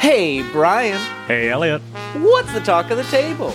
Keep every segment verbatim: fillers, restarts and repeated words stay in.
Hey, Brian. Hey, Elliot. What's the talk of the table?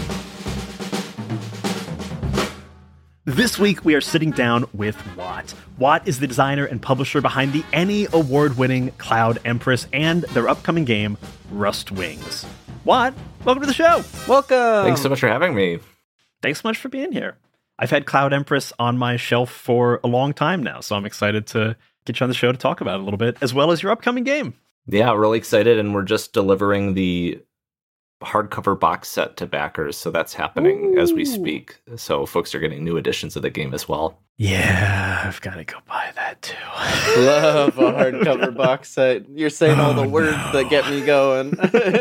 This week, we are sitting down with Watt. Watt is the designer and publisher behind the Ennie award-winning Cloud Empress and their upcoming game, Rust Wings. Watt, welcome to the show. Welcome. Thanks so much for having me. Thanks so much for being here. I've had Cloud Empress on my shelf for a long time now, so I'm excited to get you on the show to talk about it a little bit, as well as your upcoming game. Yeah, really excited, and we're just delivering the hardcover box set to backers, so that's happening Ooh. as we speak. So folks are getting new editions of the game as well. Yeah, I've got to go buy that too. Love a hardcover box set. You're saying all the oh, words no. that get me going.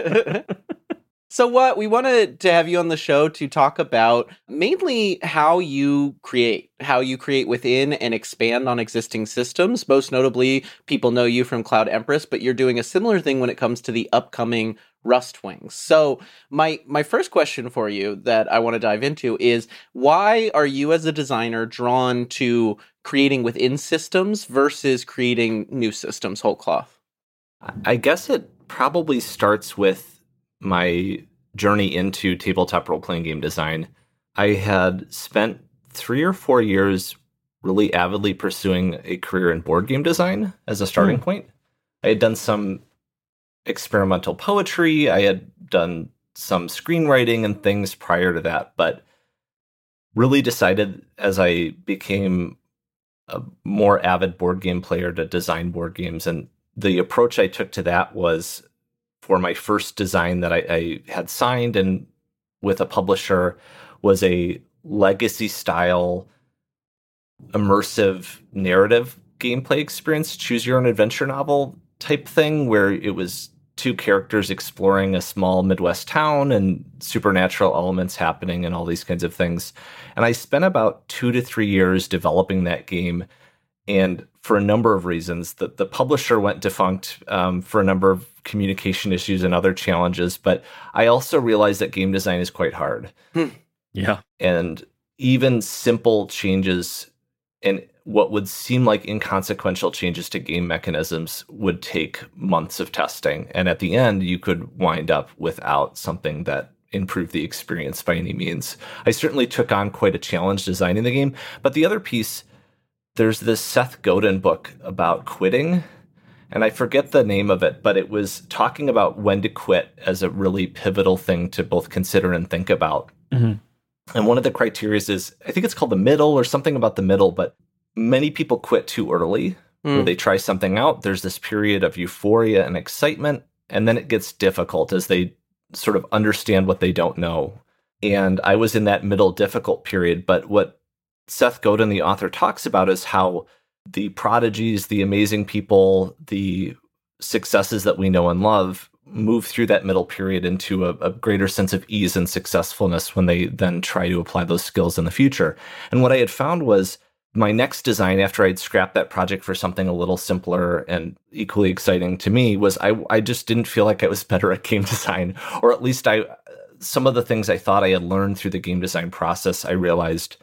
So what, we wanted to have you on the show to talk about mainly how you create, how you create within and expand on existing systems. Most notably, people know you from Cloud Empress, but you're doing a similar thing when it comes to the upcoming Rust Wings. So my my first question for you that I want to dive into is, why are you as a designer drawn to creating within systems versus creating new systems whole cloth? I guess it probably starts with my journey into tabletop role-playing game design. I had spent three or four years really avidly pursuing a career in board game design as a starting mm. point. I had done some experimental poetry. I had done some screenwriting and things prior to that, but really decided as I became a more avid board game player to design board games. And the approach I took to that was, for my first design that I, I had signed and with a publisher, was a legacy style immersive narrative gameplay experience, choose your own adventure novel type thing, where it was two characters exploring a small Midwest town and supernatural elements happening and all these kinds of things. And I spent about two to three years developing that game. And for a number of reasons, the, the publisher went defunct um, for a number of communication issues and other challenges. But I also realized that game design is quite hard. Hmm. Yeah. And even simple changes and what would seem like inconsequential changes to game mechanisms would take months of testing. And at the end, you could wind up without something that improved the experience by any means. I certainly took on quite a challenge designing the game. But the other piece, there's this Seth Godin book about quitting, and I forget the name of it, but it was talking about when to quit as a really pivotal thing to both consider and think about. Mm-hmm. And one of the criteria is, I think it's called the middle or something about the middle, but many people quit too early, mm. where they try something out. There's this period of euphoria and excitement, and then it gets difficult as they sort of understand what they don't know. And I was in that middle difficult period, but what Seth Godin, the author, talks about is how the prodigies, the amazing people, the successes that we know and love move through that middle period into a, a greater sense of ease and successfulness when they then try to apply those skills in the future. And what I had found was my next design, after I'd scrapped that project for something a little simpler and equally exciting to me, was I, I just didn't feel like I was better at game design, or at least I some of the things I thought I had learned through the game design process, I realized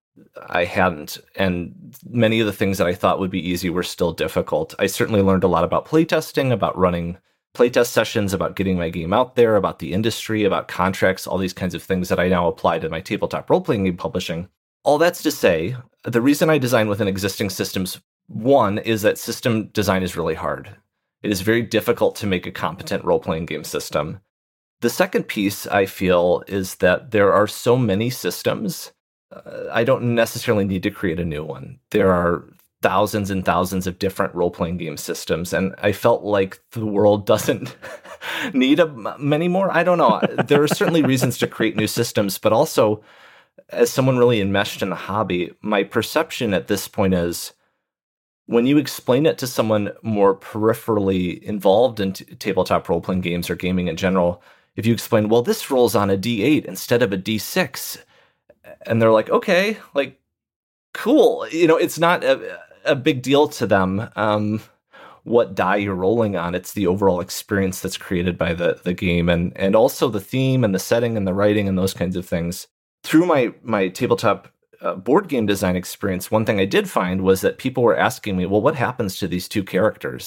I hadn't, and many of the things that I thought would be easy were still difficult. I certainly learned a lot about playtesting, about running playtest sessions, about getting my game out there, about the industry, about contracts, all these kinds of things that I now apply to my tabletop role-playing game publishing. All that's to say, the reason I design within existing systems, one, is that system design is really hard. It is very difficult to make a competent role-playing game system. The second piece, I feel, is that there are so many systems, Uh, I don't necessarily need to create a new one. There are thousands and thousands of different role-playing game systems, and I felt like the world doesn't need a, many more. I don't know. There are certainly reasons to create new systems, but also, as someone really enmeshed in the hobby, my perception at this point is, when you explain it to someone more peripherally involved in t- tabletop role-playing games or gaming in general, if you explain, well, this rolls on a D eight instead of a D six, and they're like, okay, like, cool. You know, it's not a, a big deal to them um, what die you're rolling on. It's the overall experience that's created by the the game, and and also the theme and the setting and the writing and those kinds of things. Through my my tabletop uh, board game design experience, one thing I did find was that people were asking me, well, what happens to these two characters?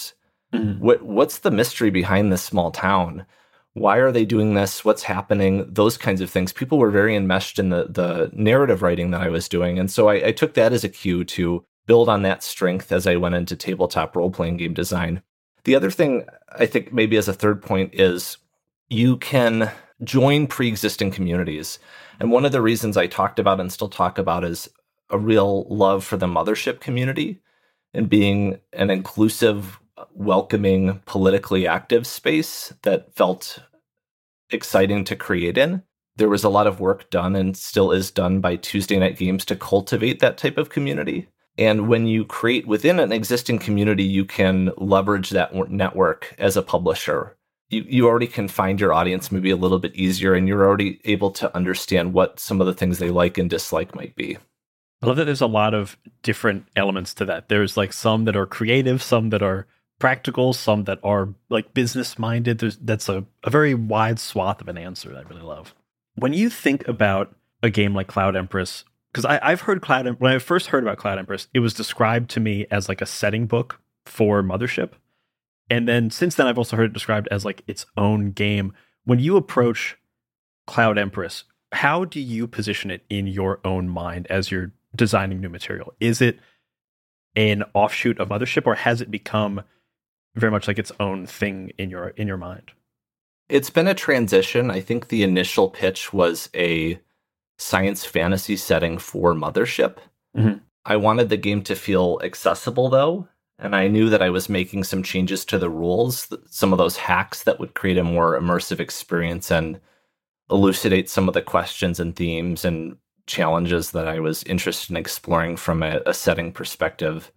Mm. What what's the mystery behind this small town? Why are they doing this? What's happening? Those kinds of things. People were very enmeshed in the, the narrative writing that I was doing. And so I, I took that as a cue to build on that strength as I went into tabletop role-playing game design. The other thing I think maybe as a third point is you can join pre-existing communities. And one of the reasons I talked about and still talk about is a real love for the Mothership community and being an inclusive, welcoming, politically active space that felt exciting to create in. There was a lot of work done and still is done by Tuesday Night Games to cultivate that type of community. And when you create within an existing community, you can leverage that network as a publisher. You, you already can find your audience maybe a little bit easier, and you're already able to understand what some of the things they like and dislike might be. I love that there's a lot of different elements to that. There's like some that are creative, some that are practical, some that are like business minded. There's that's a, a very wide swath of an answer that I really love. When you think about a game like Cloud Empress, because I've heard Cloud Em- when I first heard about Cloud Empress, it was described to me as like a setting book for Mothership. And then since then, I've also heard it described as like its own game. When you approach Cloud Empress, how do you position it in your own mind as you're designing new material? Is it an offshoot of Mothership, or has it become very much like its own thing in your in your mind? It's been a transition. I think the initial pitch was a science fantasy setting for Mothership. Mm-hmm. I wanted the game to feel accessible, though, and I knew that I was making some changes to the rules, some of those hacks that would create a more immersive experience and elucidate some of the questions and themes and challenges that I was interested in exploring from a, a setting perspective.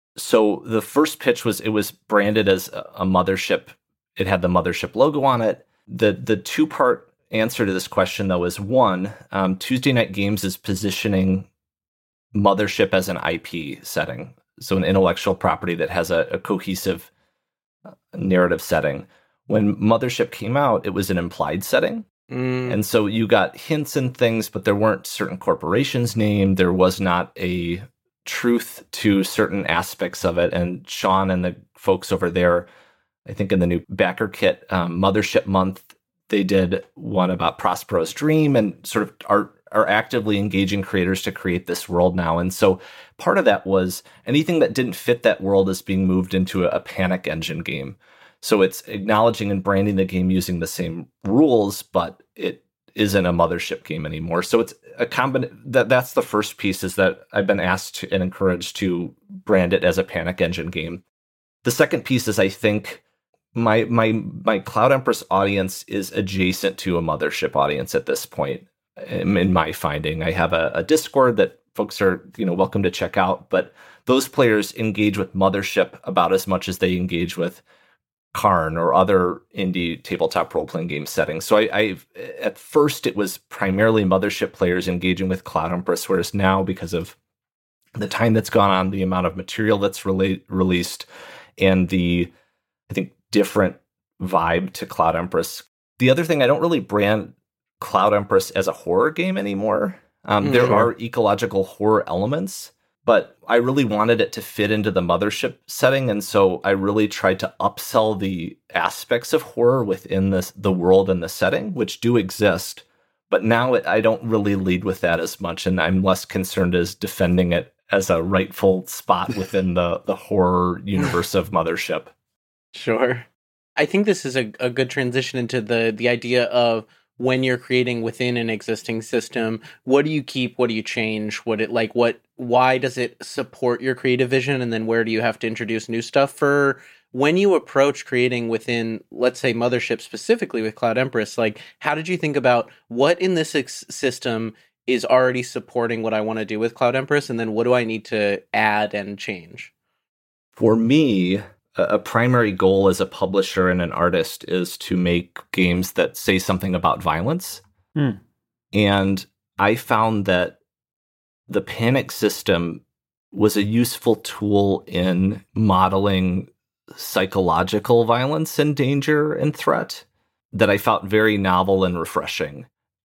So the first pitch was, it was branded as a Mothership. It had the Mothership logo on it. The the two-part answer to this question, though, is one, um, Tuesday Night Games is positioning Mothership as an I P setting, so an intellectual property that has a, a cohesive narrative setting. When Mothership came out, it was an implied setting. Mm. And so you got hints and things, but there weren't certain corporations named. There was not a truth to certain aspects of it. And Sean and the folks over there, I think in the new backer kit, um, Mothership Month, they did one about Prospero's Dream and sort of are are actively engaging creators to create this world now. And so part of that was anything that didn't fit that world is being moved into a, a Panic Engine game. So it's acknowledging and branding the game using the same rules, but it isn't a Mothership game anymore. So it's a combination. That that's the first piece, is that I've been asked to, and encouraged to brand it as a Panic Engine game. The second piece is, I think my my my Cloud Empress audience is adjacent to a Mothership audience at this point. In my finding, I have a, a Discord that folks are, you know, welcome to check out, but those players engage with Mothership about as much as they engage with Karn or other indie tabletop role-playing game settings. So I, I, at first, it was primarily Mothership players engaging with Cloud Empress, whereas now, because of the time that's gone on, the amount of material that's rela- released, and the, I think, different vibe to Cloud Empress. The other thing, I don't really brand Cloud Empress as a horror game anymore. Um, mm, there sure. are ecological horror elements, but I really wanted it to fit into the Mothership setting, and so I really tried to upsell the aspects of horror within this, the world and the setting, which do exist. But now it, I don't really lead with that as much, and I'm less concerned as defending it as a rightful spot within the, the horror universe of Mothership. Sure. I think this is a, a good transition into the the idea of when you're creating within an existing system, what do you keep? What do you change? What it like? What? Why does it support your creative vision? And then where do you have to introduce new stuff? For when you approach creating within, let's say, Mothership specifically with Cloud Empress, like how did you think about what in this ex- system is already supporting what I want to do with Cloud Empress, and then what do I need to add and change? For me, a primary goal as a publisher and an artist is to make games that say something about violence. Hmm. And I found that the Panic system was a useful tool in modeling psychological violence and danger and threat that I felt very novel and refreshing.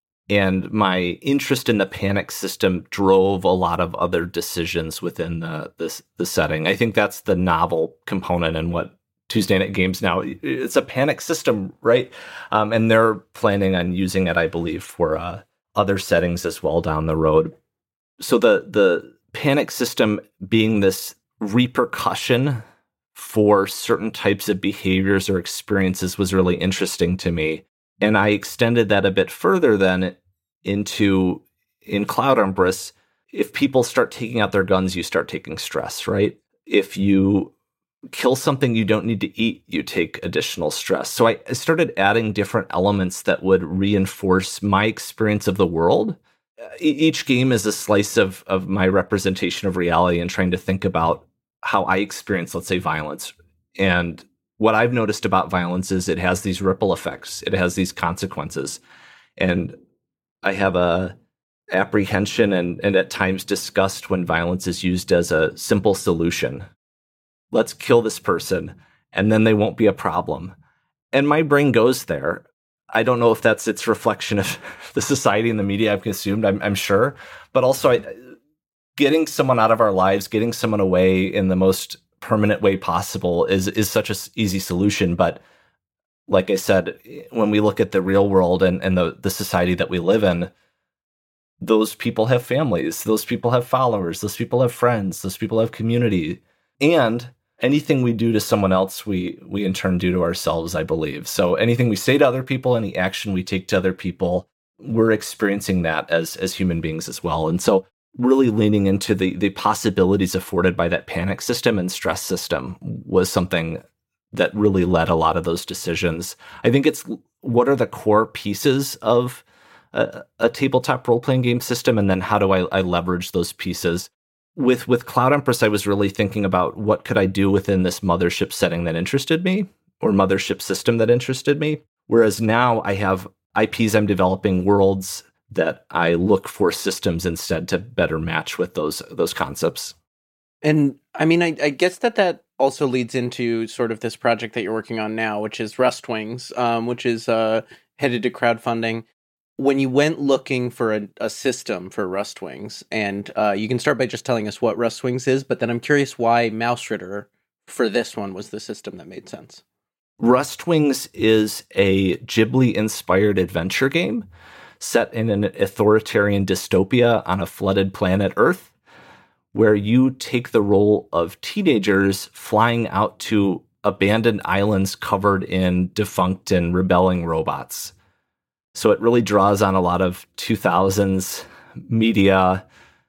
And my interest in the Panic system drove a lot of other decisions within the, the, the setting. I think that's the novel component and what Tuesday Night Games now. It's a panic system, right? Um, and they're planning on using it, I believe, for uh, other settings as well down the road. So the the panic system being this repercussion for certain types of behaviors or experiences was really interesting to me. And I extended that a bit further then into, in Cloud Empress, if people start taking out their guns, you start taking stress, right? If you kill something you don't need to eat, you take additional stress. So I started adding different elements that would reinforce my experience of the world. Each game is a slice of, of my representation of reality and trying to think about how I experience, let's say, violence. And what I've noticed about violence is it has these ripple effects. It has these consequences. And I have a apprehension and, and at times disgust when violence is used as a simple solution. Let's kill this person, and then they won't be a problem. And my brain goes there. I don't know if that's its reflection of the society and the media I've consumed, I'm, I'm sure. But also, I, getting someone out of our lives, getting someone away in the most permanent way possible is, is such an easy solution. But like I said, when we look at the real world and, and the, the society that we live in, those people have families, those people have followers, those people have friends, those people have community. And anything we do to someone else, we we in turn do to ourselves, I believe. So anything we say to other people, any action we take to other people, we're experiencing that as as human beings as well. And so really leaning into the the possibilities afforded by that panic system and stress system was something that really led a lot of those decisions. I think it's what are the core pieces of a, a tabletop role-playing game system, and then how do I, I leverage those pieces? With with Cloud Empress, I was really thinking about what could I do within this mothership setting that interested me, or mothership system that interested me. Whereas now I have I Ps I'm developing, worlds that I look for systems instead to better match with those those concepts. And I mean, I, I guess that that also leads into sort of this project that you're working on now, which is Rustwings, um, which is uh, headed to crowdfunding. When you went looking for a, a system for Rustwings, and uh, you can start by just telling us what Rustwings is, but then I'm curious why Mausritter for this one was the system that made sense. Rustwings is a Ghibli-inspired adventure game set in an authoritarian dystopia on a flooded planet Earth, where you take the role of teenagers flying out to abandoned islands covered in defunct and rebelling robots. So it really draws on a lot of two thousands media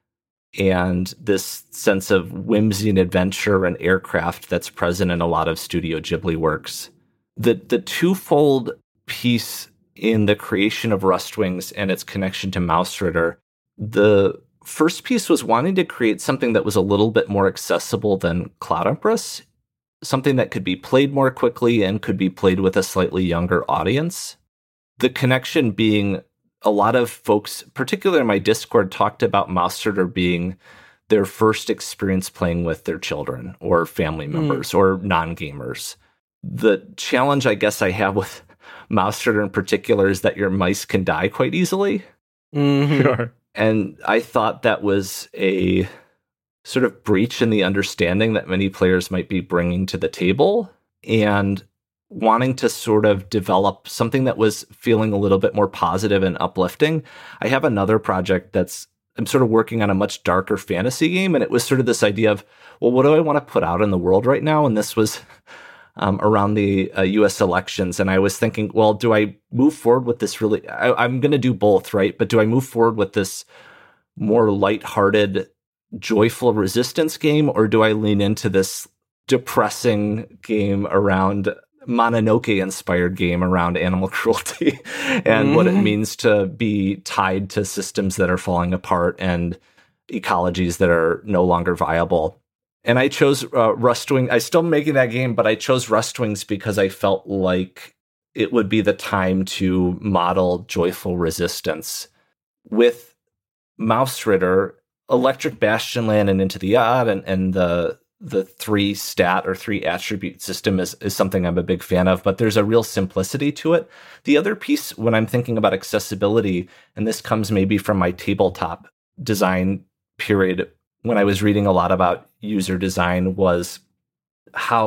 and this sense of whimsy and adventure and aircraft that's present in a lot of Studio Ghibli works. The the twofold piece in the creation of Rustwings and its connection to Mausritter, the first piece was wanting to create something that was a little bit more accessible than Cloud Empress, something that could be played more quickly and could be played with a slightly younger audience. The connection being a lot of folks, particularly in my Discord, talked about Mausritter being their first experience playing with their children or family members mm. or non-gamers. The challenge I guess I have with Mausritter in particular is that your mice can die quite easily. Mm-hmm. Sure. And I thought that was a sort of breach in the understanding that many players might be bringing to the table. And wanting to sort of develop something that was feeling a little bit more positive and uplifting. I have another project that's, I'm sort of working on a much darker fantasy game. And it was sort of this idea of, well, what do I want to put out in the world right now? And this was um, around the uh, U S elections. And I was thinking, well, do I move forward with this really, I, I'm going to do both, right? But do I move forward with this more lighthearted, joyful resistance game? Or do I lean into this depressing game around Mononoke-inspired game around animal cruelty and mm-hmm. what it means to be tied to systems that are falling apart and ecologies that are no longer viable. And I chose uh, Rustwings. I'm still making that game, but I chose Rustwings because I felt like it would be the time to model joyful resistance. With Mausritter, Electric Bastionland and Into the Odd and, and the the three stat or three attribute system is, is something I'm a big fan of, but there's a real simplicity to it. The other piece when I'm thinking about accessibility, and this comes maybe from my tabletop design period, when I was reading a lot about user design, was how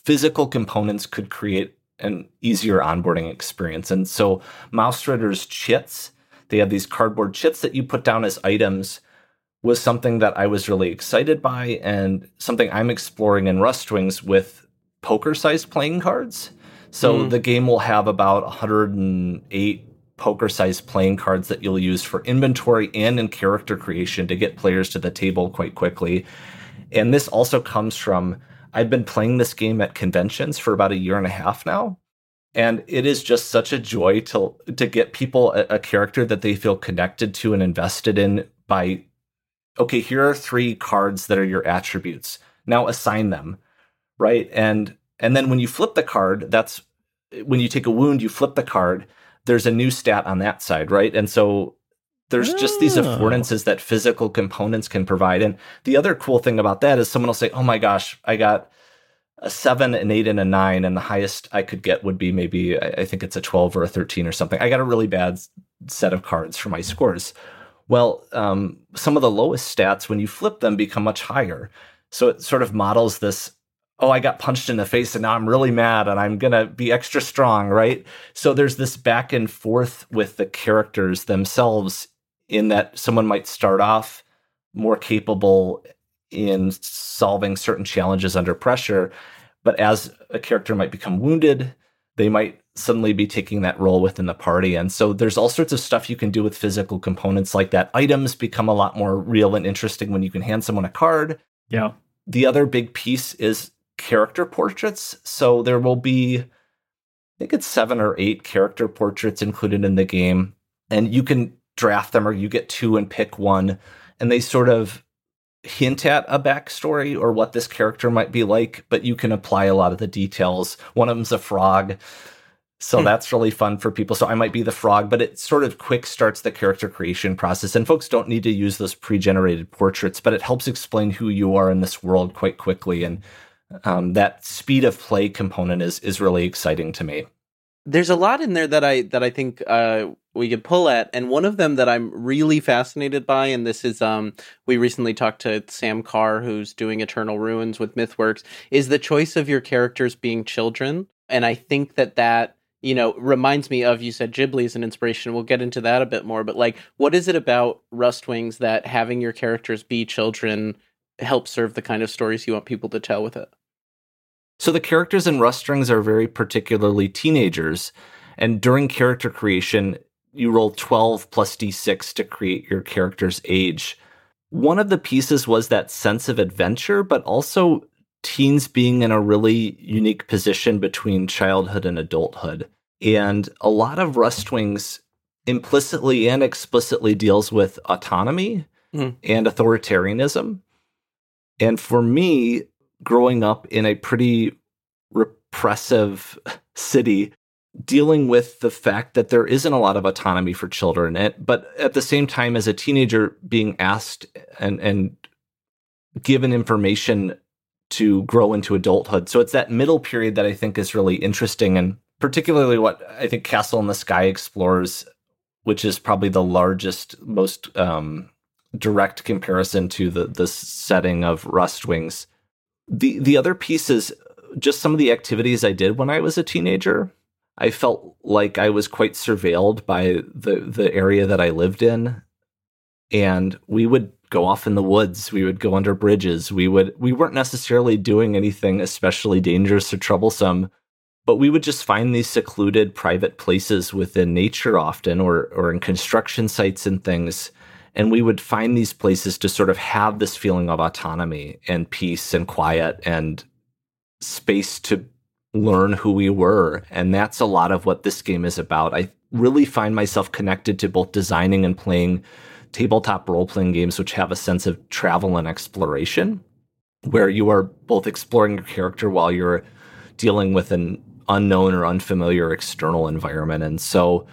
physical components could create an easier onboarding experience. And so Mouse Ritter's chits, they have these cardboard chits that you put down as items, was something that I was really excited by and something I'm exploring in Rustwings with poker-sized playing cards. So mm. the game will have about one hundred eight poker-sized playing cards that you'll use for inventory and in character creation to get players to the table quite quickly. And this also comes from, I've been playing this game at conventions for about a year and a half now. And it is just such a joy to, to get people a, a character that they feel connected to and invested in by, okay, here are three cards that are your attributes. Now assign them, right? And and then when you flip the card, that's when you take a wound, you flip the card, there's a new stat on that side, right? And so there's oh. just these affordances that physical components can provide. And the other cool thing about that is someone will say, oh my gosh, I got a seven, an eight, and a nine, and the highest I could get would be maybe, I think it's a twelve or a thirteen or something. I got a really bad set of cards for my scores. Well, um, some of the lowest stats, when you flip them, become much higher. So it sort of models this, oh, I got punched in the face and now I'm really mad and I'm going to be extra strong, right? So there's this back and forth with the characters themselves in that someone might start off more capable in solving certain challenges under pressure, but as a character might become wounded, they might suddenly be taking that role within the party. And so there's all sorts of stuff you can do with physical components like that. Items become a lot more real and interesting when you can hand someone a card. Yeah. The other big piece is character portraits. So there will be, I think it's seven or eight character portraits included in the game. And you can draft them or you get two and pick one. And they sort of hint at a backstory or what this character might be like, but you can apply a lot of the details. One of them's a frog. So hmm. that's really fun for people. So I might be the frog, but it sort of quick starts the character creation process. And folks don't need to use those pre-generated portraits, but it helps explain who you are in this world quite quickly. And um, that speed of play component is is really exciting to me. There's a lot in there that I that I think uh, we could pull at, and one of them that I'm really fascinated by, and this is um, we recently talked to Sam Carr, who's doing Eternal Ruins with MythWorks, is the choice of your characters being children. And I think that that, you know, reminds me of, you said Ghibli is an inspiration. We'll get into that a bit more, but like, what is it about Rustwings that having your characters be children helps serve the kind of stories you want people to tell with it? So the characters in Rustwings are very particularly teenagers, and during character creation, you roll twelve plus d six to create your character's age. One of the pieces was that sense of adventure, but also teens being in a really unique position between childhood and adulthood. And a lot of Rustwings implicitly and explicitly deals with autonomy mm. and authoritarianism. And for me, growing up in a pretty repressive city, dealing with the fact that there isn't a lot of autonomy for children, but at the same time, as a teenager, being asked and, and given information to grow into adulthood. So it's that middle period that I think is really interesting, and particularly what I think Castle in the Sky explores, which is probably the largest, most um, direct comparison to the, the setting of Rustwings. The the other piece is just some of the activities I did when I was a teenager. I felt like I was quite surveilled by the, the area that I lived in. And we would go off in the woods. We would go under bridges. We would we weren't necessarily doing anything especially dangerous or troublesome, but we would just find these secluded private places within nature often, or or in construction sites and things. And we would find these places to sort of have this feeling of autonomy and peace and quiet and space to learn who we were. And that's a lot of what this game is about. I really find myself connected to both designing and playing tabletop role-playing games which have a sense of travel and exploration, where you are both exploring your character while you're dealing with an unknown or unfamiliar external environment. And so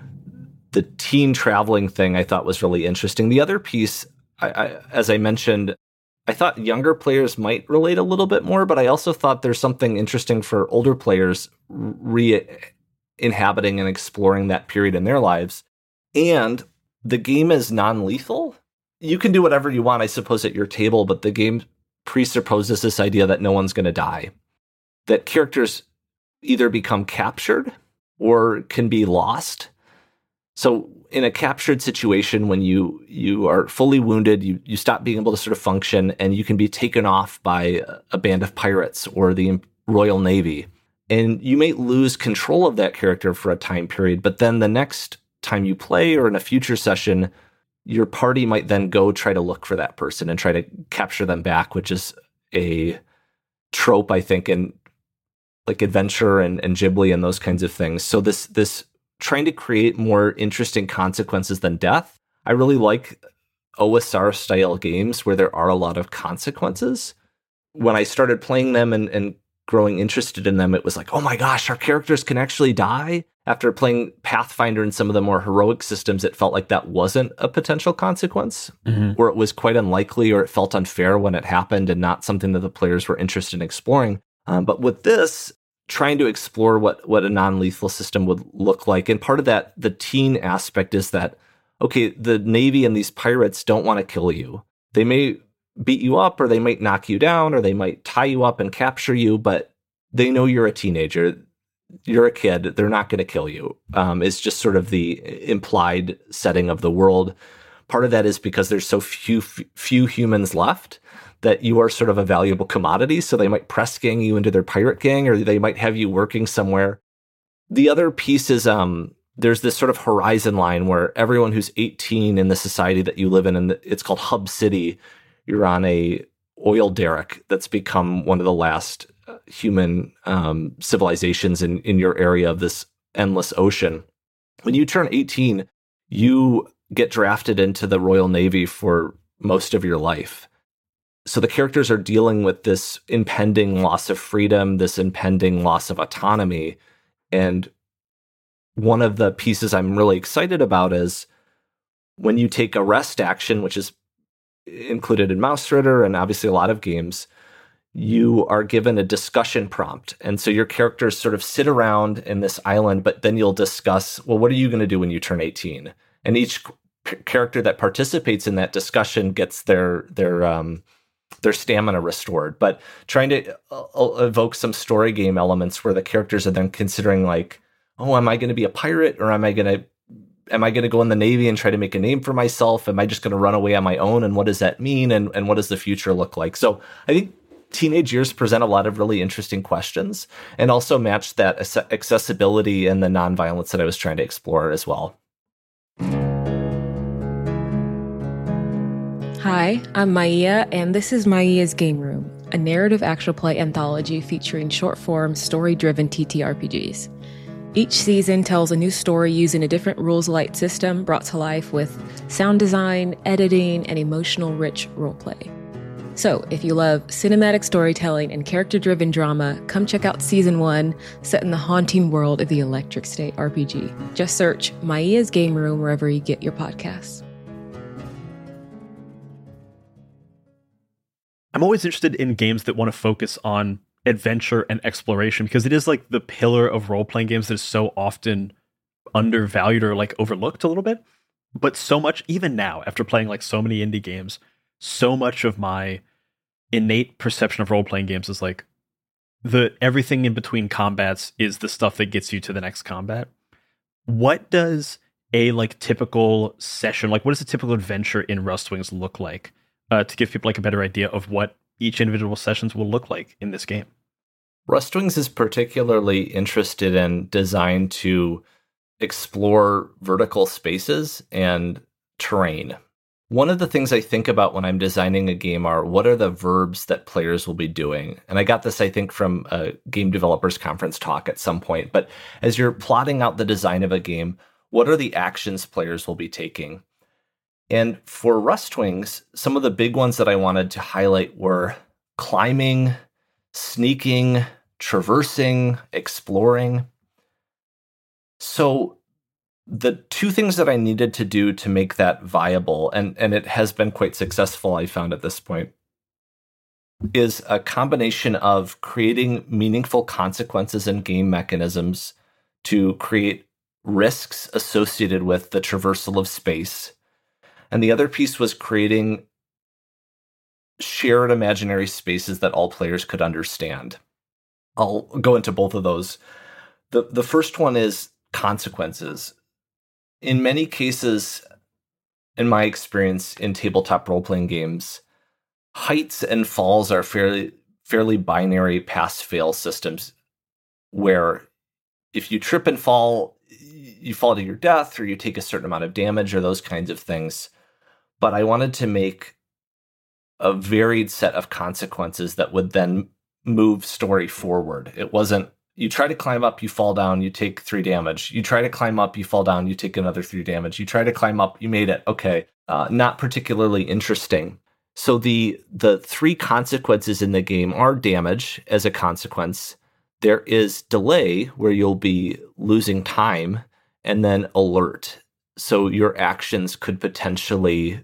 the teen traveling thing I thought was really interesting. The other piece, I, I, as I mentioned, I thought younger players might relate a little bit more, but I also thought there's something interesting for older players re-inhabiting and exploring that period in their lives. And the game is non-lethal. You can do whatever you want, I suppose, at your table, but the game presupposes this idea that no one's going to die. that characters either become captured or can be lost. So in a captured situation, when you you are fully wounded, you, you stop being able to sort of function, and you can be taken off by a band of pirates or the Royal Navy. And you may lose control of that character for a time period, but then the next time you play or in a future session, your party might then go try to look for that person and try to capture them back, which is a trope, I think, in like adventure and, and Ghibli and those kinds of things. So this this trying to create more interesting consequences than death. I really like O S R style games where there are a lot of consequences. When I started playing them and, and growing interested in them, it was like, oh my gosh, our characters can actually die. After playing Pathfinder and some of the more heroic systems, it felt like that wasn't a potential consequence, mm-hmm. or it was quite unlikely, or it felt unfair when it happened and not something that the players were interested in exploring. Um, but with this, trying to explore what, what a non-lethal system would look like. And part of that, the teen aspect is that, okay, the Navy and these pirates don't want to kill you. They may beat you up, or they might knock you down, or they might tie you up and capture you, but they know you're a teenager. You're a kid. They're not going to kill you. Um, it's just sort of the implied setting of the world. Part of that is because there's so few, few humans left that you are sort of a valuable commodity. So they might press gang you into their pirate gang, or they might have you working somewhere. The other piece is um, there's this sort of horizon line where everyone who's eighteen in the society that you live in, and it's called Hub City, you're on a oil derrick that's become one of the last human um, civilizations in, in your area of this endless ocean. When you turn eighteen, you get drafted into the Royal Navy for most of your life. So the characters are dealing with this impending loss of freedom, this impending loss of autonomy. And one of the pieces I'm really excited about is when you take a rest action, which is included in Mausritter and obviously a lot of games, you are given a discussion prompt. And so your characters sort of sit around in this island, but then you'll discuss, well, what are you going to do when you turn eighteen? And each p- character that participates in that discussion gets their their um, their stamina restored. But trying to uh, evoke some story game elements where the characters are then considering like, oh, am I going to be a pirate, or am I going to am I going to go in the Navy and try to make a name for myself? Am I just going to run away on my own? And what does that mean? And and what does the future look like? So I think teenage years present a lot of really interesting questions, and also match that accessibility and the nonviolence that I was trying to explore as well. Hi, I'm Maia, and this is Maia's Game Room, a narrative actual play anthology featuring short-form, story-driven T T R P Gs. Each season tells a new story using a different rules-light system brought to life with sound design, editing, and emotional-rich roleplay. So, if you love cinematic storytelling and character-driven drama, come check out Season one, set in the haunting world of the Electric State R P G. Just search Maia's Game Room wherever you get your podcasts. I'm always interested in games that want to focus on adventure and exploration, because it is like the pillar of role-playing games that is so often undervalued or like overlooked a little bit. But so much, even now, after playing like so many indie games, so much of my innate perception of role-playing games is like the everything in between combats is the stuff that gets you to the next combat. What does a like typical session, like what does a typical adventure in Rustwings look like, uh, to give people like a better idea of what each individual sessions will look like in this game? Rustwings is particularly interested and designed to explore vertical spaces and terrain. One of the things I think about when I'm designing a game are what are the verbs that players will be doing? And I got this, I think, from a game developers conference talk at some point. But as you're plotting out the design of a game, what are the actions players will be taking? And for Rustwings, some of the big ones that I wanted to highlight were climbing, sneaking, traversing, exploring. So the two things that I needed to do to make that viable, and, and it has been quite successful, I found at this point, is a combination of creating meaningful consequences and game mechanisms to create risks associated with the traversal of space. And the other piece was creating shared imaginary spaces that all players could understand. I'll go into both of those. The the first one is consequences. In many cases, in my experience in tabletop role-playing games, heights and falls are fairly fairly binary pass-fail systems where if you trip and fall, you fall to your death or you take a certain amount of damage or those kinds of things. But I wanted to make a varied set of consequences that would then move story forward. It wasn't, you try to climb up, you fall down, you take three damage. You try to climb up, you fall down, you take another three damage. You try to climb up, you made it. Okay. Uh, not particularly interesting. So the the three consequences in the game are damage as a consequence. There is delay, where you'll be losing time, and then alert. So your actions could potentially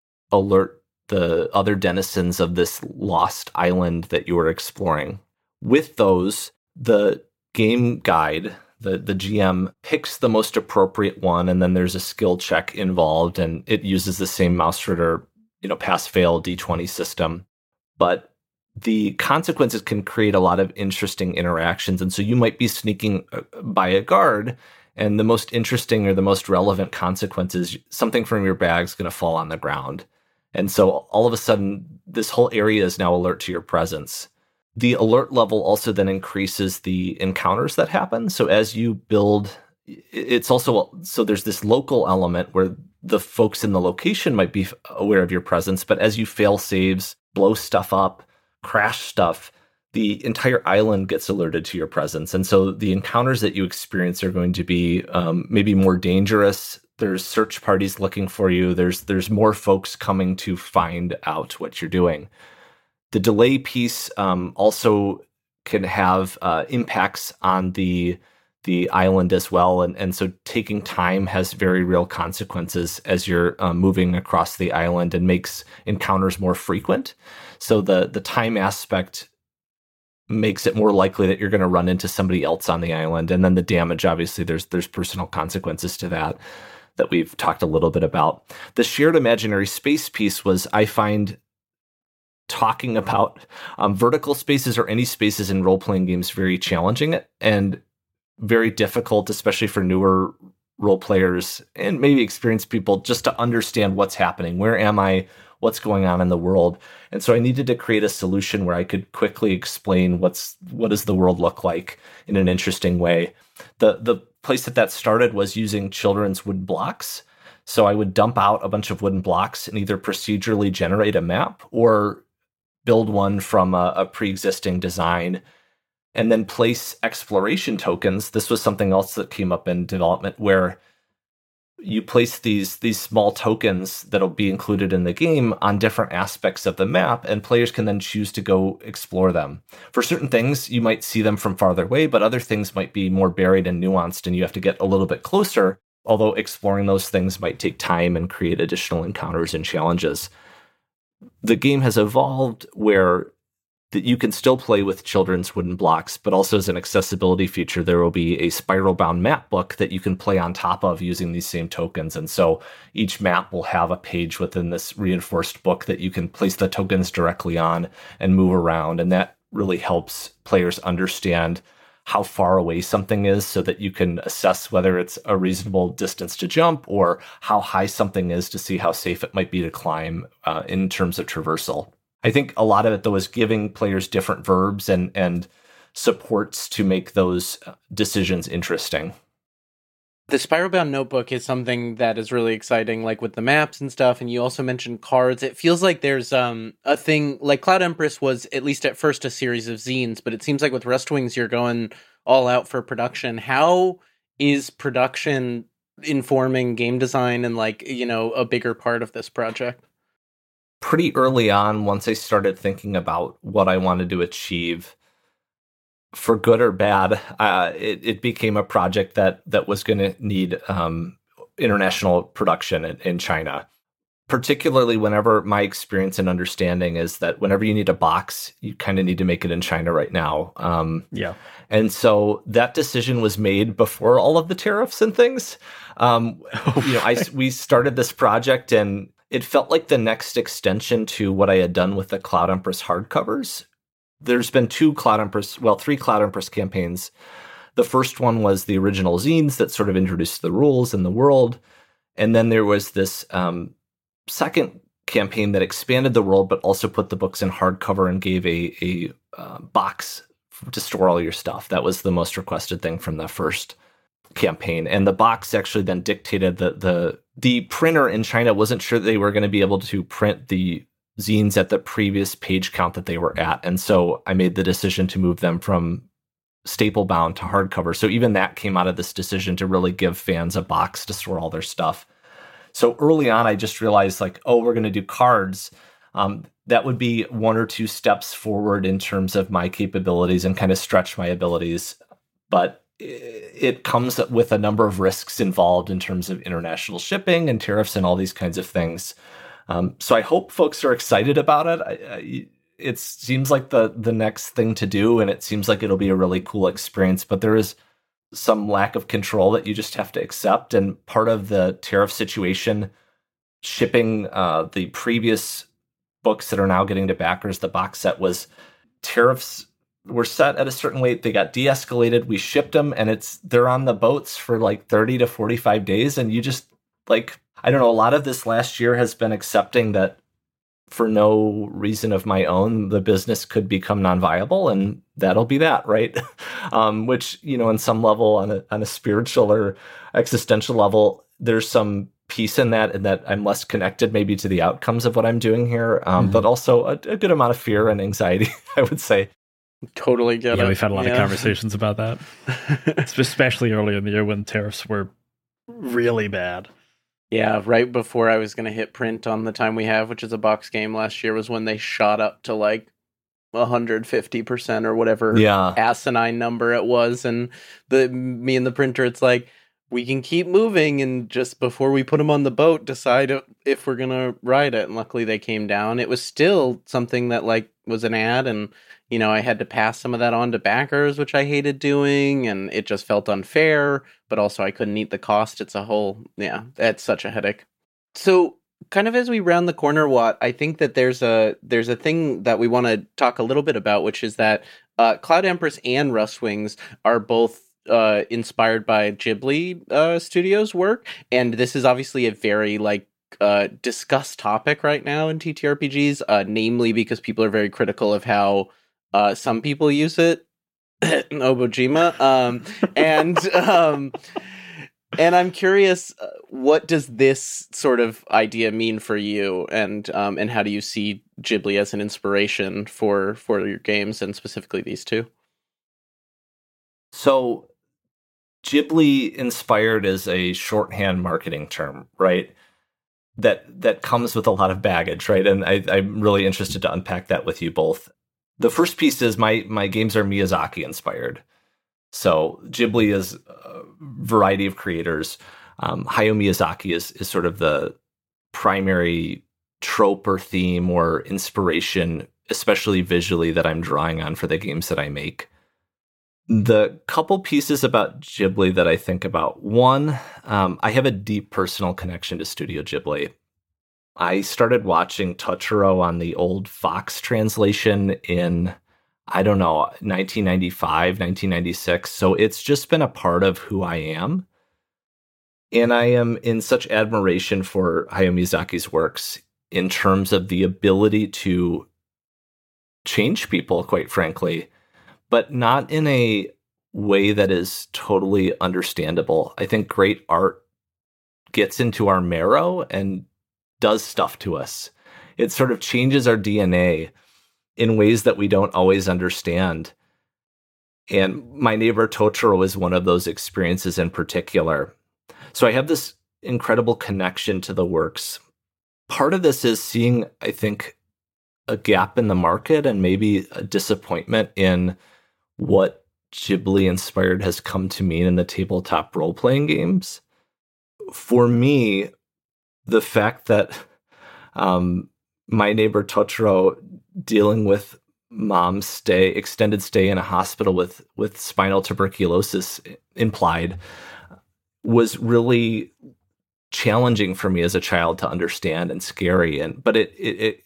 alert the other denizens of this lost island that you are exploring. With those, the game guide, the, the G M picks the most appropriate one, and then there's a skill check involved, and it uses the same Mausritter, you know, pass-fail D twenty system. But the consequences can create a lot of interesting interactions, and so you might be sneaking by a guard, and the most interesting or the most relevant consequence is something from your bag is going to fall on the ground. And so all of a sudden, this whole area is now alert to your presence. The alert level also then increases the encounters that happen. So as you build, it's also, so there's this local element where the folks in the location might be aware of your presence, but as you fail saves, blow stuff up, crash stuff, the entire island gets alerted to your presence. And so the encounters that you experience are going to be um, maybe more dangerous. There's search parties looking for you. There's there's more folks coming to find out what you're doing. The delay piece um, also can have uh, impacts on the the island as well, and and so taking time has very real consequences as you're uh, moving across the island, and makes encounters more frequent. So the the time aspect makes it more likely that you're going to run into somebody else on the island, and then the damage, obviously, there's there's personal consequences to that that we've talked a little bit about. The shared imaginary space piece was, I find, talking about um, vertical spaces or any spaces in role-playing games very challenging and very difficult, especially for newer role players and maybe experienced people, just to understand what's happening. Where am I? What's going on in the world? And so I needed to create a solution where I could quickly explain what's what does the world look like in an interesting way. The the place that that started was using children's wooden blocks. So I would dump out a bunch of wooden blocks and either procedurally generate a map or build one from a, a pre-existing design, and then place exploration tokens. This was something else that came up in development, where you place these these small tokens that'll be included in the game on different aspects of the map, and players can then choose to go explore them. For certain things, you might see them from farther away, but other things might be more buried and nuanced, and you have to get a little bit closer, although exploring those things might take time and create additional encounters and challenges. The game has evolved where that you can still play with children's wooden blocks, but also as an accessibility feature, there will be a spiral-bound map book that you can play on top of using these same tokens. And so each map will have a page within this reinforced book that you can place the tokens directly on and move around. And that really helps players understand how far away something is, so that you can assess whether it's a reasonable distance to jump, or how high something is to see how safe it might be to climb uh, in terms of traversal. I think a lot of it, though, is giving players different verbs and and supports to make those decisions interesting. The spiral-bound notebook is something that is really exciting, like with the maps and stuff, and you also mentioned cards. It feels like there's um a thing, like Cloud Empress was at least at first a series of zines, but it seems like with Rust Wings you're going all out for production. How is production informing game design and, like, you know, a bigger part of this project? Pretty early on, once I started thinking about what I wanted to achieve, for good or bad, uh, it, it became a project that that was going to need um, international production in, in China. Particularly whenever my experience and understanding is that whenever you need a box, you kind of need to make it in China right now. Um, yeah. And so that decision was made before all of the tariffs and things. Um, you know, I, we started this project, and it felt like the next extension to what I had done with the Cloud Empress hardcovers. there's been two Cloud Empress, well, three Cloud Empress campaigns. The first one was the original zines that sort of introduced the rules in the world. And then there was this um, second campaign that expanded the world, but also put the books in hardcover and gave a, a uh, box to store all your stuff. That was the most requested thing from the first campaign. And the box actually then dictated that the the printer in China wasn't sure they were going to be able to print the zines at the previous page count that they were at. And so I made the decision to move them from staple bound to hardcover. So even that came out of this decision to really give fans a box to store all their stuff. So early on, I just realized like, oh, we're going to do cards. Um, that would be one or two steps forward in terms of my capabilities and kind of stretch my abilities. But it comes with a number of risks involved in terms of international shipping and tariffs and all these kinds of things. Um, so I hope folks are excited about it. I, I, it seems like the the next thing to do, and it seems like it'll be a really cool experience. But there is some lack of control that you just have to accept. And part of the tariff situation, shipping uh, the previous books that are now getting to backers, the box set, was tariffs were set at a certain weight. They got de-escalated. We shipped them, and it's they're on the boats for like thirty to forty-five days. And you just like, I don't know, a lot of this last year has been accepting that for no reason of my own, the business could become non-viable, and that'll be that, right? um, which, you know, on some level, on a on a spiritual or existential level, there's some peace in that, and that I'm less connected maybe to the outcomes of what I'm doing here, um, mm-hmm. but also a, a good amount of fear and anxiety, I would say. Totally get yeah, it. We've had a lot yeah. of conversations about that, especially earlier in the year when tariffs were really bad. Yeah, right before I was going to hit print on The Time We Have, which is a box game last year, was when they shot up to like one hundred fifty percent or whatever yeah. asinine number it was. And the me and the printer, it's like, we can keep moving and just before we put them on the boat, decide if we're going to ride it. And luckily they came down. It was still something that like was an ad, and you know, I had to pass some of that on to backers, which I hated doing, and it just felt unfair, but also I couldn't eat the cost. It's a whole, yeah, that's such a headache. So kind of as we round the corner, Watt, I think that there's a there's a thing that we want to talk a little bit about, which is that uh, Cloud Empress and Rustwings are both uh, inspired by Ghibli uh, Studios work, and this is obviously a very, like, uh, discussed topic right now in T T R P Gs, uh, namely because people are very critical of how Uh, some people use it, Obojima, um, and um, and I'm curious, uh, what does this sort of idea mean for you, and um, and how do you see Ghibli as an inspiration for for your games, and specifically these two? So, Ghibli inspired is a shorthand marketing term, right? That that comes with a lot of baggage, right? And I, I'm really interested to unpack that with you both. The first piece is my my games are Miyazaki inspired. So Ghibli is a variety of creators. Um, Hayao Miyazaki is is sort of the primary trope or theme or inspiration, especially visually, that I'm drawing on for the games that I make. The couple pieces about Ghibli that I think about. One, um, I have a deep personal connection to Studio Ghibli. I started watching Totoro on the old Fox translation in, I don't know, nineteen ninety-five, nineteen ninety-six. So it's just been a part of who I am. And I am in such admiration for Hayao Miyazaki's works in terms of the ability to change people, quite frankly, but not in a way that is totally understandable. I think great art gets into our marrow and does stuff to us. It sort of changes our D N A in ways that we don't always understand. And My Neighbor Totoro is one of those experiences in particular. So I have this incredible connection to the works. Part of this is seeing, I think, a gap in the market and maybe a disappointment in what Ghibli inspired has come to mean in the tabletop role-playing games. For me, the fact that um, My Neighbor Totoro, dealing with mom's stay, extended stay in a hospital with, with spinal tuberculosis implied, was really challenging for me as a child to understand and scary. And but it it it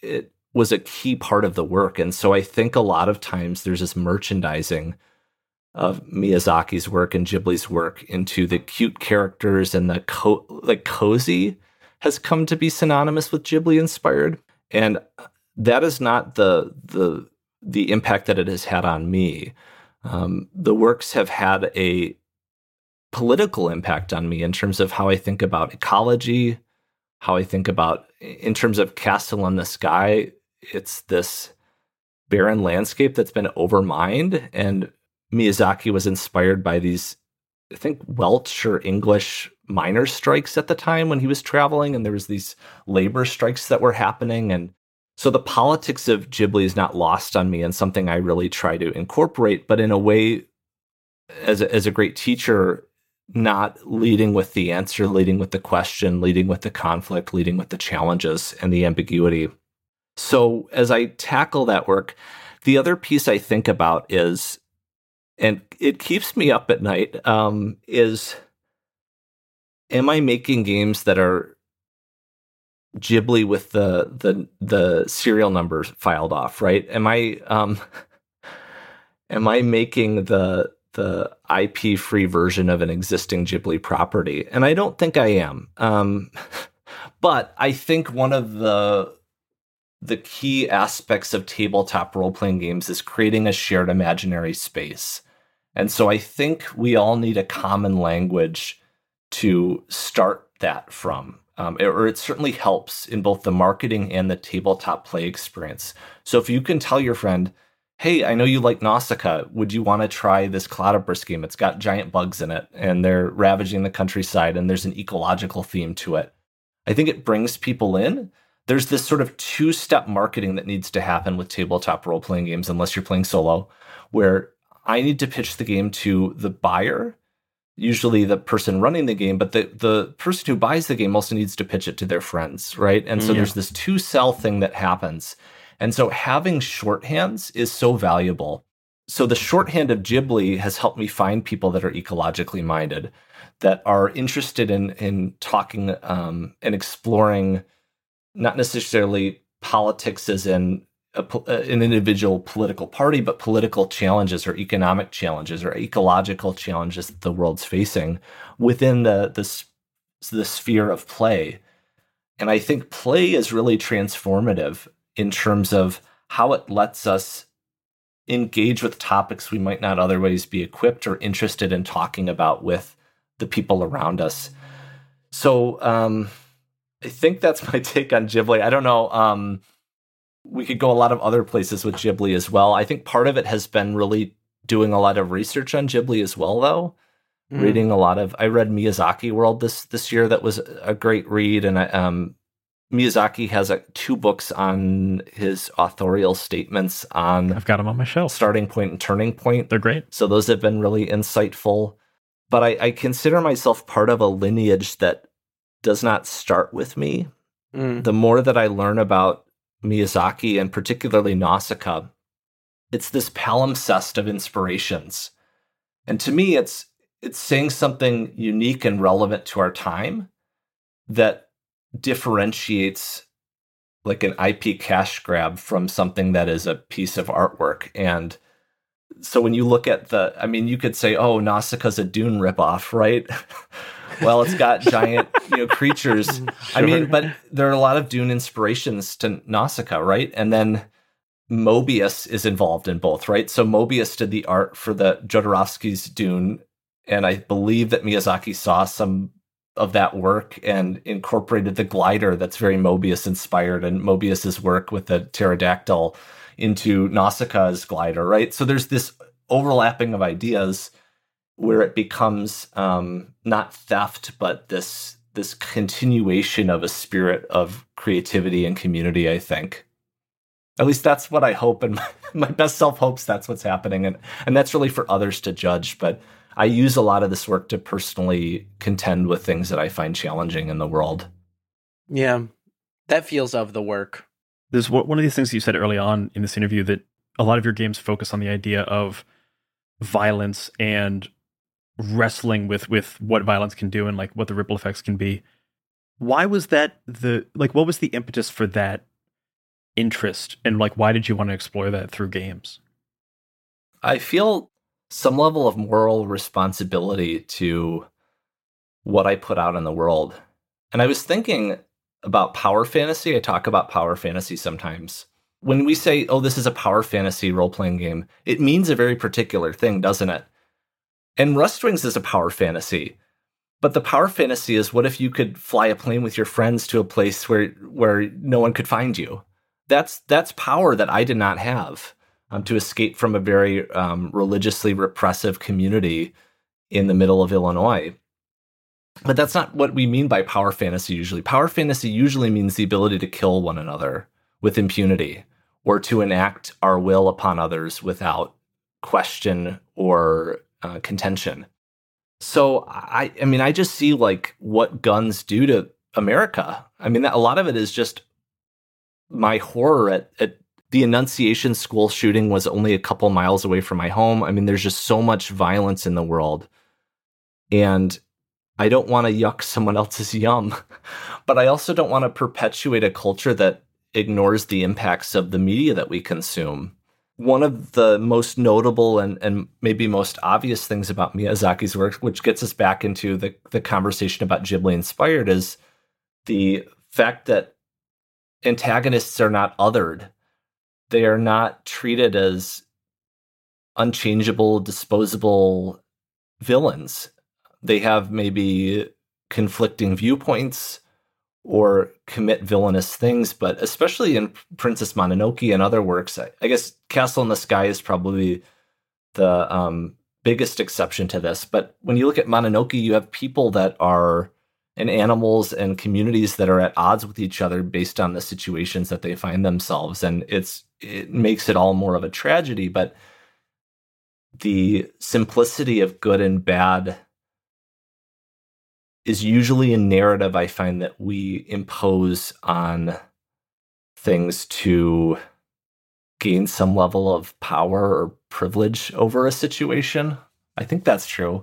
was a key part of the work. And so I think a lot of times there's this merchandising of Miyazaki's work and Ghibli's work into the cute characters, and the co- like cozy has come to be synonymous with Ghibli inspired. And that is not the the the impact that it has had on me. Um, the works have had a political impact on me in terms of how I think about ecology, how I think about, in terms of Castle in the Sky, it's this barren landscape that's been overmined, and Miyazaki was inspired by these, I think, Welsh or English miners' strikes at the time when he was traveling, and there was these labor strikes that were happening. And so the politics of Ghibli is not lost on me, and something I really try to incorporate, but in a way, as a, as a great teacher, not leading with the answer, leading with the question, leading with the conflict, leading with the challenges and the ambiguity. So as I tackle that work, the other piece I think about is, and it keeps me up at night, um, is, am I making games that are Ghibli with the the the serial numbers filed off, right? Am I um, am I making the the I P-free version of an existing Ghibli property? And I don't think I am. Um, but I think one of the the key aspects of tabletop role-playing games is creating a shared imaginary space. And so I think we all need a common language to start that from. Um, or it certainly helps in both the marketing and the tabletop play experience. So if you can tell your friend, hey, I know you like Nausicaa, would you want to try this Cloudburst game? It's got giant bugs in it, and they're ravaging the countryside, and there's an ecological theme to it. I think it brings people in. There's this sort of two-step marketing that needs to happen with tabletop role-playing games, unless you're playing solo, where I need to pitch the game to the buyer, usually the person running the game, but the, the person who buys the game also needs to pitch it to their friends, right? And so yeah. there's this two-sell thing that happens. And so having shorthands is so valuable. So the shorthand of Ghibli has helped me find people that are ecologically minded, that are interested in in talking um, and exploring not necessarily politics as in a, an individual political party, but political challenges or economic challenges or ecological challenges that the world's facing within the the, the sphere of play. And I think play is really transformative in terms of how it lets us engage with topics we might not otherwise be equipped or interested in talking about with the people around us. So um, I think that's my take on Ghibli. I don't know. Um, we could go a lot of other places with Ghibli as well. I think part of it has been really doing a lot of research on Ghibli as well, though. Mm. Reading a lot of, I read Miyazaki World this this year. That was a great read. And I, um, Miyazaki has a, two books on his authorial statements on... I've got them on my shelf. Starting Point and Turning Point. They're great. So those have been really insightful. But I, I consider myself part of a lineage that does not start with me. Mm. The more that I learn about Miyazaki, and particularly Nausicaa, it's this palimpsest of inspirations. And to me, it's it's saying something unique and relevant to our time that differentiates like an I P cash grab from something that is a piece of artwork. And so when you look at the, I mean, you could say, oh, Nausicaa's a Dune ripoff, right? Well, it's got giant, you know, creatures. Sure. I mean, but there are a lot of Dune inspirations to Nausicaa, right? And then Mobius is involved in both, right? So Mobius did the art for the Jodorowsky's Dune, and I believe that Miyazaki saw some of that work and incorporated the glider that's very Mobius inspired, and Mobius's work with the pterodactyl into Nausicaa's glider, right? So there's this overlapping of ideas where it becomes um, not theft, but this this continuation of a spirit of creativity and community, I think. At least that's what I hope, and my, my best self hopes that's what's happening. And, and that's really for others to judge, but I use a lot of this work to personally contend with things that I find challenging in the world. Yeah, that feels of the work. There's one of these things you said early on in this interview, that a lot of your games focus on the idea of violence and wrestling with, with what violence can do and like what the ripple effects can be. Why was that the, like, what was the impetus for that interest, and like why did you want to explore that through games? I feel some level of moral responsibility to what I put out in the world. And I was thinking about power fantasy. I talk about power fantasy sometimes. When we say, oh, this is a power fantasy role-playing game, it means a very particular thing, doesn't it? And Rust Wings is a power fantasy. But the power fantasy is, what if you could fly a plane with your friends to a place where where no one could find you? That's that's power that I did not have, um, to escape from a very um, religiously repressive community in the middle of Illinois. But that's not what we mean by power fantasy usually. Power fantasy usually means the ability to kill one another with impunity, or to enact our will upon others without question or uh, contention. So, I, I mean, I just see like what guns do to America. I mean, a lot of it is just my horror at, at the Annunciation school shooting was only a couple miles away from my home. I mean, there's just so much violence in the world. And I don't want to yuck someone else's yum, but I also don't want to perpetuate a culture that ignores the impacts of the media that we consume. One of the most notable and, and maybe most obvious things about Miyazaki's work, which gets us back into the, the conversation about Ghibli inspired, is the fact that antagonists are not othered. They are not treated as unchangeable, disposable villains. They have maybe conflicting viewpoints or commit villainous things, but especially in Princess Mononoke and other works, I, I guess Castle in the Sky is probably the um, biggest exception to this. But when you look at Mononoke, you have people that are, and animals and communities that are at odds with each other based on the situations that they find themselves. And it's it makes it all more of a tragedy, but the simplicity of good and bad is usually a narrative I find that we impose on things to gain some level of power or privilege over a situation. I think that's true.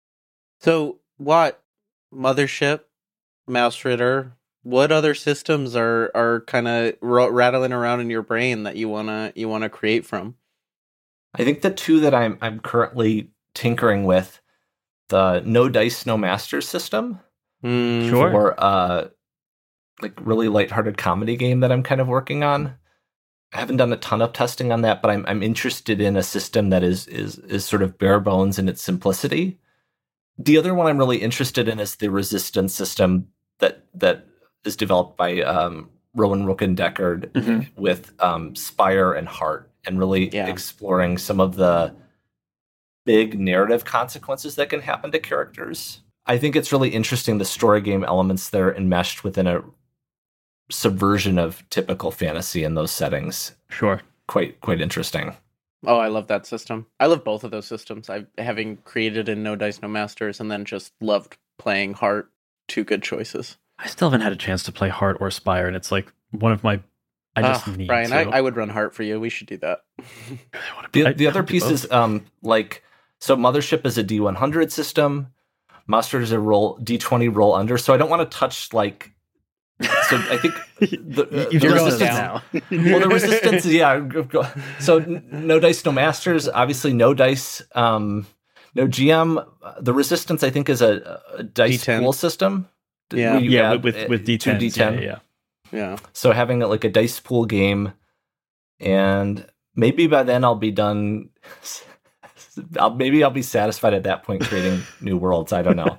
So what, Mothership, Mouse Ritter, what other systems are, are kind of r- rattling around in your brain that you wanna you wanna create from? I think the two that I'm I'm currently tinkering with, the No Dice, No Masters system, mm, sure, or uh, like really lighthearted comedy game that I'm kind of working on. I haven't done a ton of testing on that, but I'm I'm interested in a system that is is is sort of bare bones in its simplicity. The other one I'm really interested in is the Resistance system that that is developed by um, Rowan Rooken-Deckard mm-hmm. with um, Spire and Heart, and really yeah. exploring some of the big narrative consequences that can happen to characters. I think it's really interesting, the story game elements that are enmeshed within a subversion of typical fantasy in those settings. Sure. Quite quite interesting. Oh, I love that system. I love both of those systems. I having created in No Dice, No Masters, and then just loved playing Heart. Two good choices. I still haven't had a chance to play Heart or Spire, and it's like one of my I just uh, need Brian, to. I, I would run Heart for you. We should do that. the, the other piece is um, like, so Mothership is a D one hundred system. Mustard is a roll D twenty roll under. So I don't want to touch like. So I think the, uh, you the resistance now. Well, the resistance, yeah. So No Dice, No Masters. Obviously, no dice, um, no G M. The resistance, I think, is a, a dice D ten pool system. Yeah, yeah, with with, with D ten, D ten. Yeah, yeah, yeah. So having like a dice pool game, and maybe by then I'll be done. I'll, maybe I'll be satisfied at that point creating new worlds. I don't know.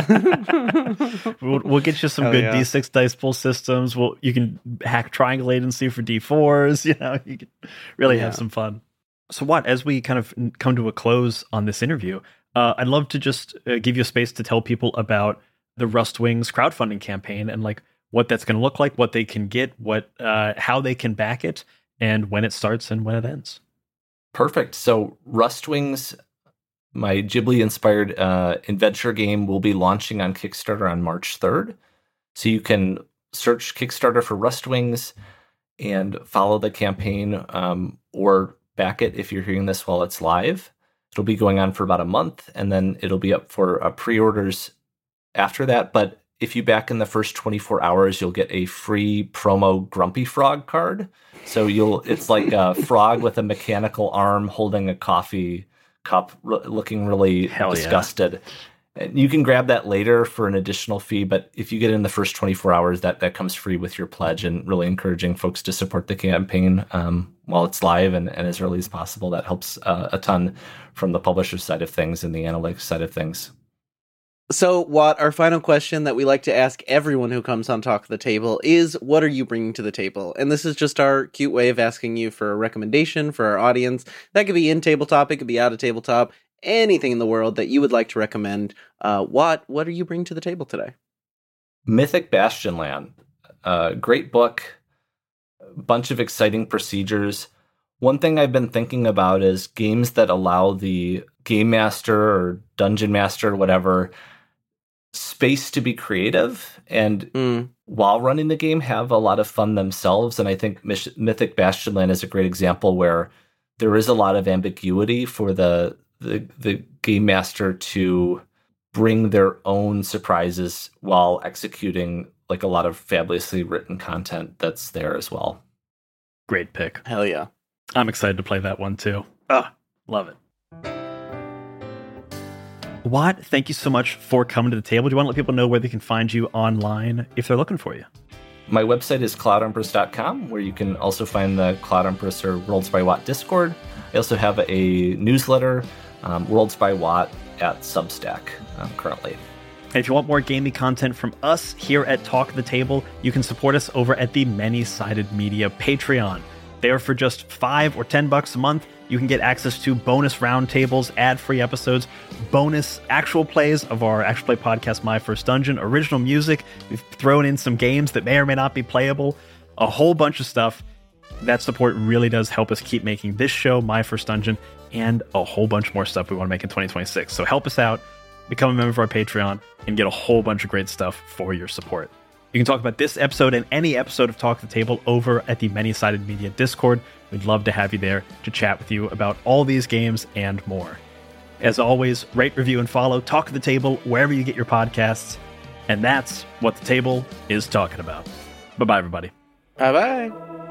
we'll, we'll get you some Hell good yeah. D six dice pool systems. Well, you can hack triangulate and see for D fours. You know, you can really yeah. have some fun. So, what as we kind of come to a close on this interview, uh, I'd love to just uh, give you a space to tell people about the Rust Wings crowdfunding campaign and like what that's going to look like, what they can get, what uh, how they can back it, and when it starts and when it ends. Perfect. So Rust Wings, my Ghibli-inspired uh, adventure game, will be launching on Kickstarter on March third. So you can search Kickstarter for Rust Wings and follow the campaign um, or back it if you're hearing this while it's live. It'll be going on for about a month, and then it'll be up for uh, pre-orders after that. But if you back in the first twenty-four hours, you'll get a free promo Grumpy Frog card. So you'll it's like a frog with a mechanical arm holding a coffee cup, r- looking really Hell disgusted. Yeah. And you can grab that later for an additional fee, but if you get it in the first twenty-four hours, that, that comes free with your pledge, and really encouraging folks to support the campaign um, while it's live and, and as early as possible. That helps uh, a ton from the publisher side of things and the analytics side of things. So, Watt, our final question that we like to ask everyone who comes on Talk of the Table is, what are you bringing to the table? And this is just our cute way of asking you for a recommendation for our audience. That could be in tabletop, it could be out of tabletop, anything in the world that you would like to recommend. Uh, Watt, what are you bringing to the table today? Mythic Bastionland. Uh, great book, a bunch of exciting procedures. One thing I've been thinking about is games that allow the game master or dungeon master or whatever space to be creative and mm. while running the game have a lot of fun themselves. And I think Mythic Bastionland is a great example where there is a lot of ambiguity for the the, the game master to bring their own surprises while executing like a lot of fabulously written content that's there as well. Great pick. Hell yeah. I'm excited to play that one too. Ah, love it. Watt, thank you so much for coming to the table. Do you want to let people know where they can find you online if they're looking for you? My website is cloud empress dot com, where you can also find the Cloud Empress or Worlds by Watt Discord. I also have a newsletter, um, Worlds by Watt, at Substack um, currently. And if you want more gaming content from us here at Talk of the Table, you can support us over at the Many-Sided Media Patreon. There for just five or ten bucks a month, you can get access to bonus roundtables, ad-free episodes, bonus actual plays of our actual play podcast, My First Dungeon, original music. We've thrown in some games that may or may not be playable, a whole bunch of stuff. That support really does help us keep making this show, My First Dungeon, and a whole bunch more stuff we want to make in twenty twenty-six. So help us out, become a member of our Patreon, and get a whole bunch of great stuff for your support. You can talk about this episode and any episode of Talk the Table over at the Many-Sided Media Discord. We'd love to have you there to chat with you about all these games and more. As always, rate, review, and follow Talk the Table wherever you get your podcasts. And that's what the table is talking about. Bye-bye, everybody. Bye-bye.